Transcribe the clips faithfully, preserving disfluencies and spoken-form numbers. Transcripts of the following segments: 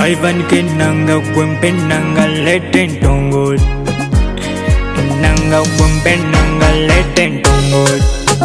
Ivan Kinanga Quimpenanga Latin Tongod Nanga Quimpenanga Latin Tongod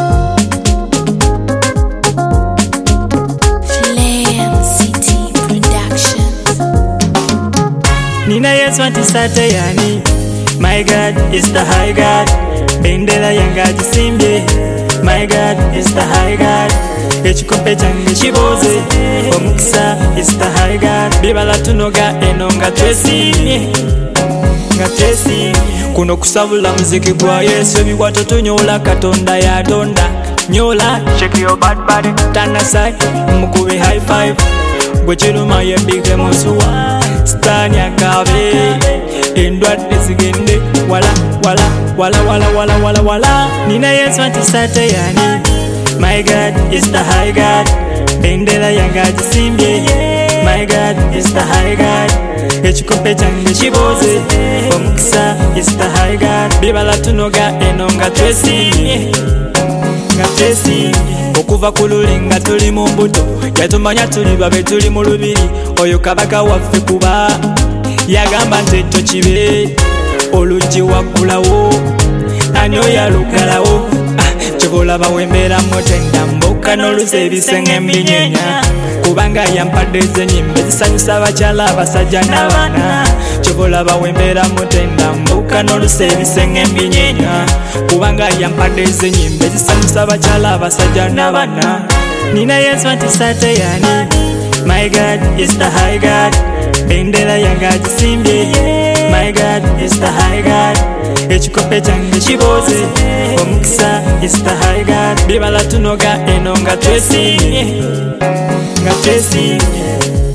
Flame City Productions. Nina yes want to sate yani. My God is the high God. Bendela yanga jisimbe. My God is the high God. Echikompe change chiboze. Omukisa is the high God. Bibala tunoga enonga twesimye. Nga twesimye. Kuno kusabula muziki gwa Yesu biwato tunyola Katonda ya donda. Nyola shake your bad body. Tana sai mukube high five. Gwechiruma yembike musuwa. Stani akabe endwadde zigende wala wala wala wala wala wala wala. Nina Yesu anti sate yani. My God is the high God. Bendela yanga jisimbye. My God is the high God. Echikompe change chiboze. Omukisa is the high God. Bibala tunoga enonga twesimye. Nga twesimye. Okuva kululi nga tuli mu mbuto. Yatumanya tuli babe tuli mu lubiri. Oyo kabaka waffe kuba yagamba nti tokibe olugi waggulawo ani oyalugalawo kyoboolaba wembeera mutenda mbuka n'oluza ebisenge embinyenya kubanga yampadde ezenyimba ezisanyusa abakyala abasajja n'abaana kyoboolaba wembeera mutenda mbuka n'oluza ebisenge embinyenya kubanga yampadde ezenyimba ezisanyusa abakyala abasajja n'abaana. Nina Yesu anti sate yani. My God is the high God. Bendela yanga jisimbye. My God is the high God. Echikompe change chiboze. Omukisa is the high God. Bibala tunoga enonga twesimye. Nga twesimye.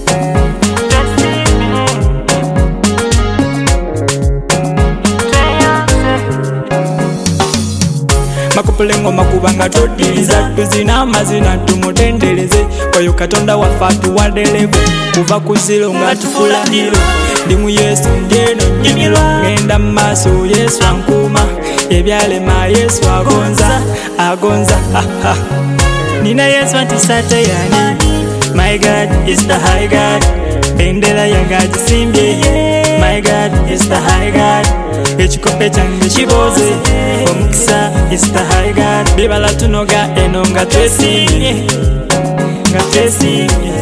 Makupule ngoma kubanga todiriza tuzina amazina tumutendereze oyo Katonda waffe atuwadderevu kuva ku ziro nga tufula ndiro ndi mu Yesu ndyeno nnyumirwa ngenda mu maaso Yesu ankuuma ebyalema Yesu agonza agonza aha. Nina Yesu anti sate yani. My God is the high God. Bendela yanga jisimbye. My God is the high God. Echikompe change chiboze. Omukisa is the high God. Bibala tunoga enonga twesimye. Nga twesimye.